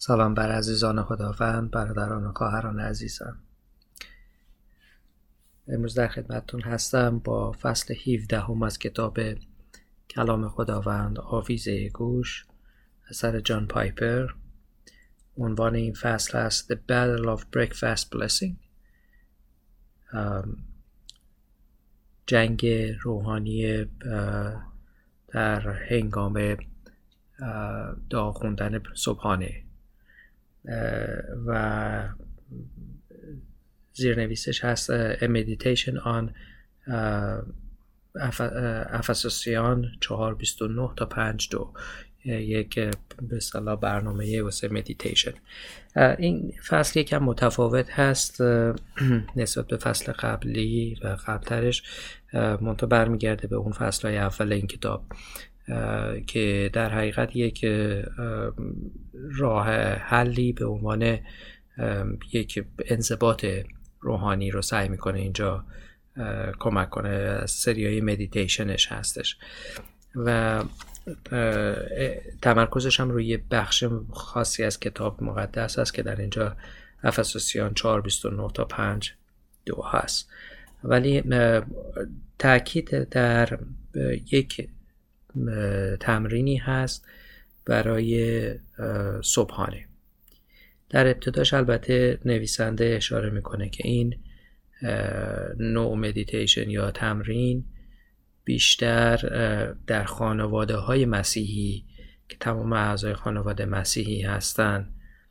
سلام بر عزیزان خداوند، برادران و خواهران عزیزم. امروز در خدمتتون هستم با فصل 17 از کتاب کلام خداوند آویزه گوش اثر جان پایپر. عنوان این فصل است The Battle of Breakfast Blessing، جنگ روحانی در هنگام دعا خوندن صبحانه، و زیرنویسش هست A Meditation on افسوسیان 4:29 تا 5:2، یک به اصطلاح برنامه واسه مدیتیشن. این فصل یکم متفاوت هست نسبت به فصل قبلی و قبلترش، منتها برمیگرده به اون فصلهای اول این کتاب که در حقیقت یک راه حلی به عنوان یک انضباط روحانی رو سعی میکنه اینجا کمک کنه. از سریای مدیتیشنش هستش و تمرکزش هم روی بخش خاصی از کتاب مقدس است که در اینجا افسوسیان 4:29 تا 5:2 هست، ولی تأکید در یک تمرینی هست برای صبحانه. در ابتداش البته نویسنده اشاره میکنه که این نوع مدیتیشن یا تمرین بیشتر در خانواده های مسیحی که تمام اعضای خانواده مسیحی هستن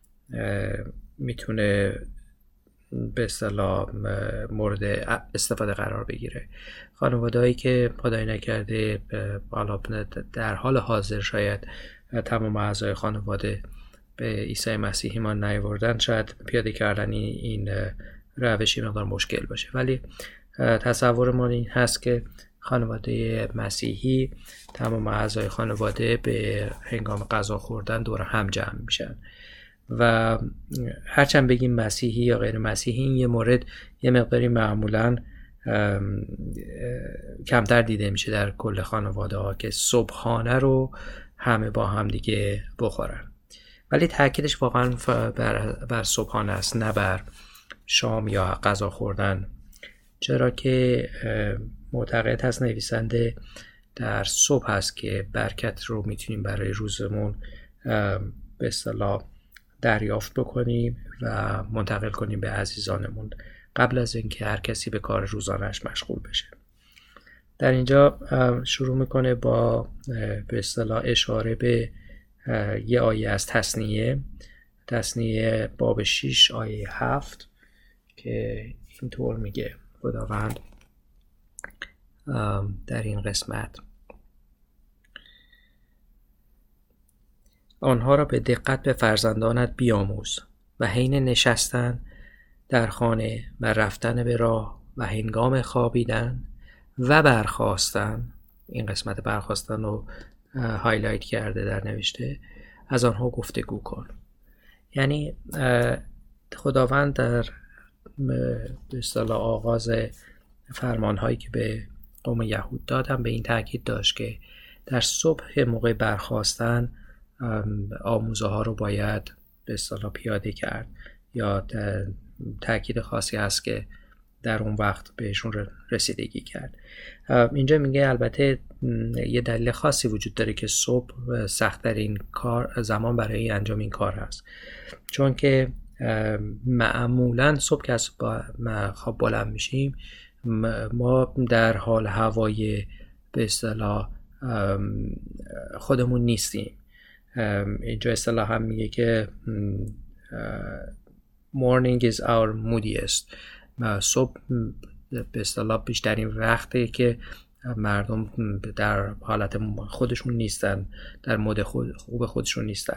میتونه به اصطلاح مورد استفاده قرار بگیره. خانواده هایی که خدای نکرده در حال حاضر شاید تمام اعضای خانواده به عیسی مسیح ایمان نیاوردن، شاید پیاده کردن این روشی مقدار مشکل باشه، ولی تصورمون این هست که خانواده مسیحی تمام اعضای خانواده به هنگام غذا خوردن دور هم جمع میشن و هرچند بگیم مسیحی یا غیر مسیحی، این یه مورد یه مقداری معمولاً کمتر دیده میشه در کل خانواده ها که صبحانه رو همه با هم دیگه بخورن، ولی تأکیدش واقعا بر صبحانه است، نه بر شام یا غذا خوردن، چرا که معتقد هست نویسنده در صبح هست که برکت رو میتونیم برای روزمون به اصطلاح دریافت بکنیم و منتقل کنیم به عزیزانمون قبل از اینکه هر کسی به کار روزانه‌اش مشغول بشه. در اینجا شروع میکنه با به اصطلاح اشاره به یه آیه از تثنیه باب 6 آیه 7 که اینطور میگه خداوند در این قسمت: آنها را به دقت به فرزندانت بیاموز و حین نشستن در خانه و رفتن به راه و هنگام خوابیدن و برخاستن، این قسمت برخاستن رو هایلایت کرده در نوشته، از آنها گفتگو کن. یعنی خداوند در به اصطلاح آغاز فرمانهایی که به قوم یهود دادن به این تاکید داشت که در صبح موقع برخاستن آموزه ها رو باید به اصطلاح پیاده کرد، یا تاکید خاصی هست که در اون وقت بهشون رسیدگی کرد. اینجا میگه البته یه دلیل خاصی وجود داره که صبح سخت‌ترین زمان برای انجام این کار هست، چون که معمولاً صبح که از خواب بلند میشیم ما در حال هوای به اصطلاح خودمون نیستیم. اینجا اصطلاح هم میگه که morning is our moodiest. صبح به اصطلاح بیشترین وقته که مردم در حالت خودشون نیستن، در مود خوب خودشون نیستن.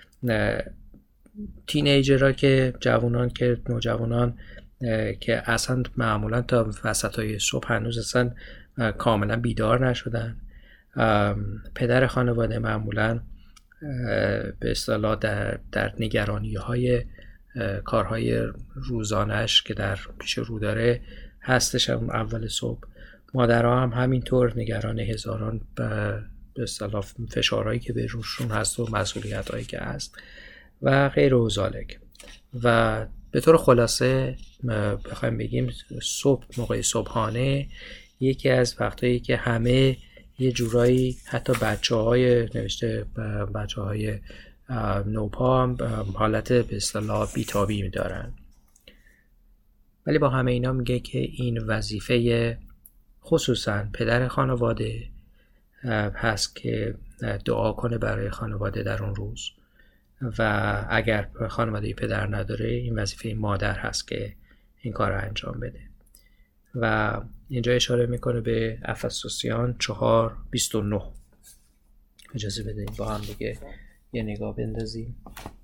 تینیجرها که نوجوانان که اصلا معمولا تا وسطای صبح هنوز اصلا کاملا بیدار نشدن، پدر خانواده معمولا به اصطلاح در نگرانی های کارهای روزانش که در پیش رو داره هستش اول صبح. مادرها هم همینطور نگران هزاران به اصطلاح فشارهایی که به روشون هست و مسئولیت‌هایی که هست و غیر و ذالک. و به طور خلاصه بخوایم بگیم صبح، موقع صبحانه، یکی از وقتایی که همه یه جورایی، حتی بچه‌های نوشته بچه‌های نوپا هم حالت به اصطلاح بیتابی دارن. ولی با همه اینا میگه که این وظیفه خصوصا پدر خانواده هست که دعا کنه برای خانواده در اون روز، و اگر خانواده پدر نداره این وظیفه مادر هست که این کار رو انجام بده. و اینجا اشاره میکنه به افسوسیان 4:29. اجازه بدین با هم دیگه یه نگاه بندازیم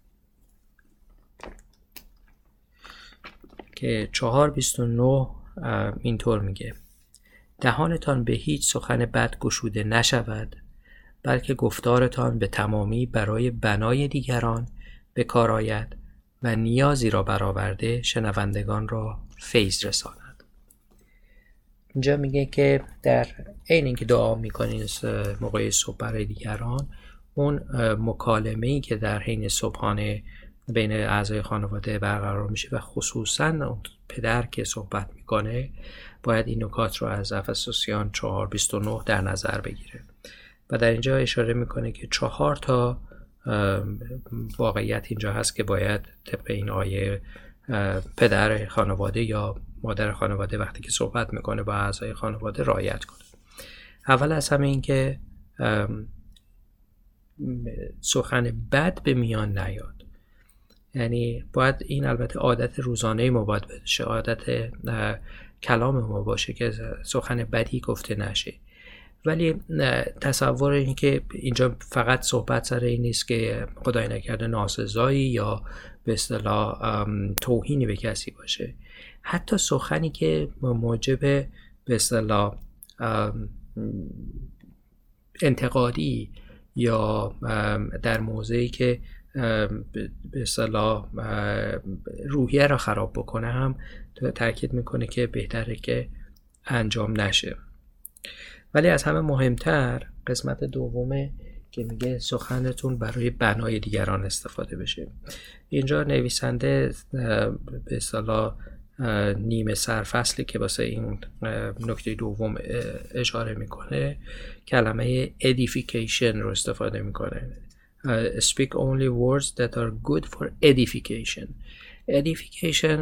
که 4:29 اینطور میگه: دهانتان به هیچ سخن بد گشوده نشود، بلکه گفتارتان به تمامی برای بنای دیگران به کار آید و نیازی را برآورده شنوندگان را فیض رساند. اینجا میگه که در عین اینکه دعا میکنین موقع صبح برای دیگران، اون مکالمه‌ای که در حین صبحانه بین اعضای خانواده برقرار میشه و خصوصا اون پدر که صحبت میکنه باید این نکات رو از افسوسیان 4:29 در نظر بگیره. و در اینجا اشاره میکنه که 4 تا واقعیت اینجا هست که باید طبق این آیه پدر خانواده یا مادر خانواده وقتی که صحبت میکنه با اعضای خانواده رعایت کنه. اول از همه این که سخن بد به میان نیاد. یعنی باید این البته عادت روزانه ما باید بشه، عادت کلام ما باشه که سخن بدی گفته نشه. ولی تصور این که اینجا فقط صحبت سر این نیست که خدای نکرده ناسزایی یا به اصطلاح توهینی به کسی باشه. حتی سخنی که موجب به اصطلاح انتقادی یا در موضعی که به اصطلاح روحیه را خراب بکنه هم تاکید میکنه که بهتره که انجام نشه. ولی از همه مهمتر قسمت دومه که میگه سخنتون برای بنای دیگران استفاده بشه. اینجا نویسنده به اصطلاح نیمه سرفصلی که واسه این نکته دوم اشاره میکنه کلمه edification رو استفاده میکنه. Speak only words that are good for edification. Edification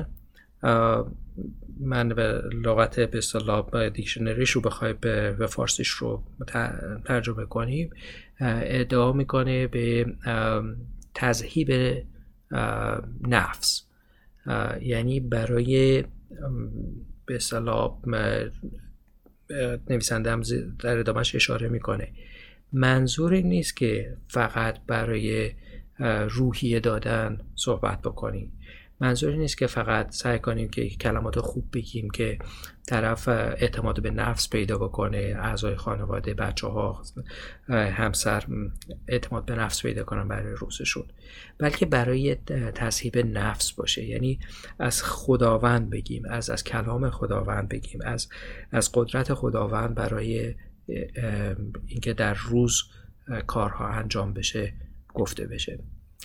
من به لغت به اصطلاح دیکشنریش رو بخوای به فارسیش رو ترجمه کنیم ادعا میکنه به تذهیب نفس، یعنی برای به اصطلاح نویسنده هم در ادامهش اشاره میکنه منظور این نیست که فقط برای روحیه دادن صحبت بکنیم، منظور این نیست که فقط سعی کنیم که کلمات خوب بگیم که طرف اعتماد به نفس پیدا بکنه، اعضای خانواده، بچه‌ها، همسر اعتماد به نفس پیدا کنن برای روزشون، بلکه برای تذهیب نفس باشه. یعنی از خداوند بگیم، از کلام خداوند بگیم، از قدرت خداوند برای اینکه در روز کارها انجام بشه گفته بشه.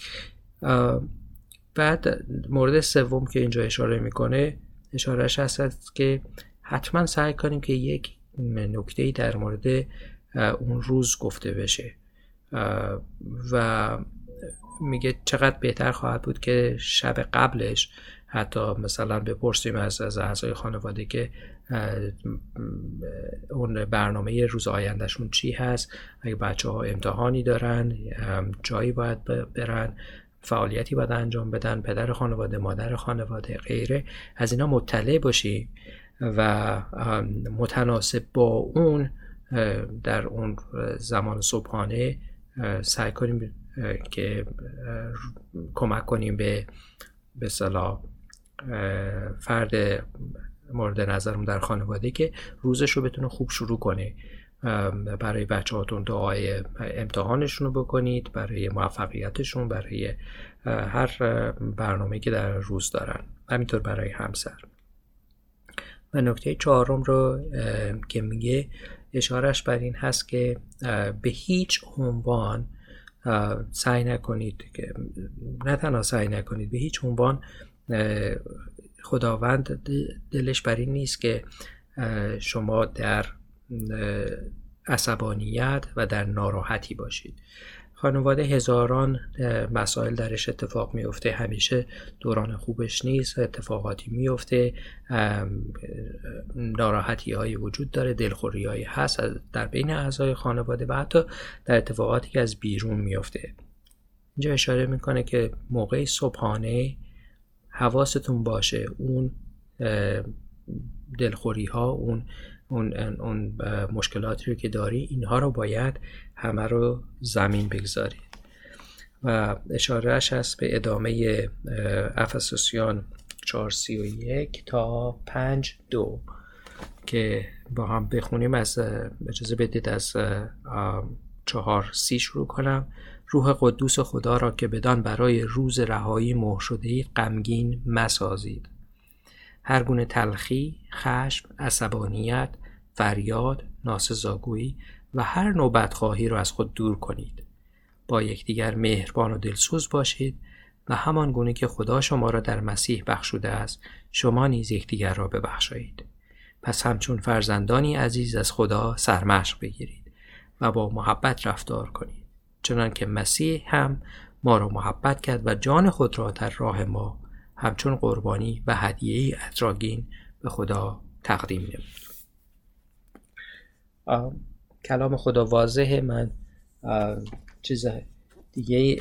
بعد مورد سوم که اینجا اشاره میکنه اشارهش هست که حتما سعی کنیم که یک نکته‌ای در مورد اون روز گفته بشه و میگه چقدر بهتر خواهد بود که شب قبلش حتی مثلا بپرسیم از اعضای خانواده که اون برنامه روز آیندهشون چی هست، اگه بچه‌ها امتحانی دارن، جایی باید برن، فعالیتی باید انجام بدن، پدر خانواده، مادر خانواده، غیره، از اینا مطلع باشیم و متناسب با اون در اون زمان صبحانه سعی کنیم که کمک کنیم به اصطلاح فرد مورد نظرم در خانواده که روزش رو بتونه خوب شروع کنه. برای بچه‌هاتون دعای امتحانشون رو بکنید، برای موفقیتشون، برای هر برنامه‌ای که در روز دارن، همینطور برای همسر. و نکته چهارم رو که میگه اشارش بر این هست که به هیچ عنوان سعی نکنید که نه تنها سعی نکنید، به هیچ عنوان خداوند دلش بر این نیست که شما در عصبانیت و در ناراحتی باشید. خانواده هزاران مسائل درش اتفاق میفته، همیشه دوران خوبش نیست، اتفاقاتی میفته، ناراحتی هایی وجود داره، دلخوری هایی هست در بین اعضای خانواده و حتی در اتفاقاتی که از بیرون میفته. اینجا اشاره میکنه که موقع صبحانه حواستون باشه اون دلخوری ها، اون مشکلاتی رو که داری، اینها رو باید همه رو زمین بگذاری. و اشارهش هست به ادامه افسوسیان 4:31 تا 5:2 که با هم بخونیم. اجازه بدید از 4:30 شروع کنم. روح قدوس خدا را که بدان برای روز رهایی مهر شده غمگین مسازید. هر گونه تلخی، خشم، عصبانیت، فریاد، ناسزاگویی و هر نوع بدخواهی را از خود دور کنید. با یکدیگر مهربان و دلسوز باشید و همان گونه که خدا شما را در مسیح بخشوده است شما نیز یکدیگر را ببخشایید. پس همچون فرزندانی عزیز از خدا سرمشق بگیرید و با محبت رفتار کنید، چنان که مسیح هم ما را محبت کرد و جان خود را در راه ما همچون قربانی و هدیه‌ای عطرآگین به خدا تقدیم نمود. کلام خدا واضحه. من چیز دیگه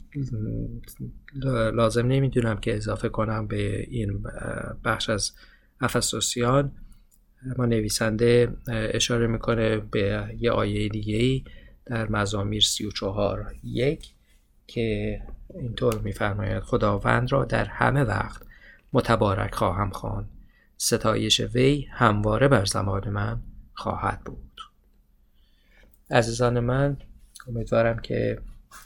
لازم نمیدونم که اضافه کنم به این بخش از افسوسیان. ما نویسنده اشاره میکنه به یه آیه دیگه‌ای در مزامیر 34:1 که اینطور میفرماید: خداوند را در همه وقت متبارک خواهم خواند، ستایش وی همواره بر زمان من خواهد بود. عزیزان من، امیدوارم که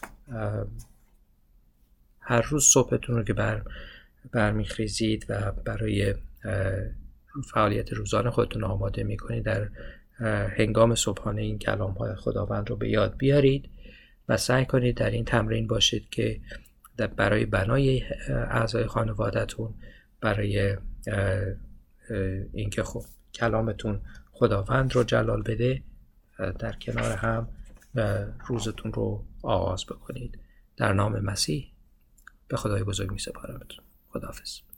هر روز صبحتون رو که برمیخیزید و برای فعالیت روزانه خودتون آماده میکنید، در هنگام صبحانه این کلام های خداوند رو به یاد بیارید و سعی کنید در این تمرین باشید که برای بنای اعضای خانواده‌تون، برای اینکه خب کلامتون خداوند رو جلال بده، در کنار هم روزتون رو آغاز بکنید. در نام مسیح به خدای بزرگ می‌سپارمتون. خداحافظ.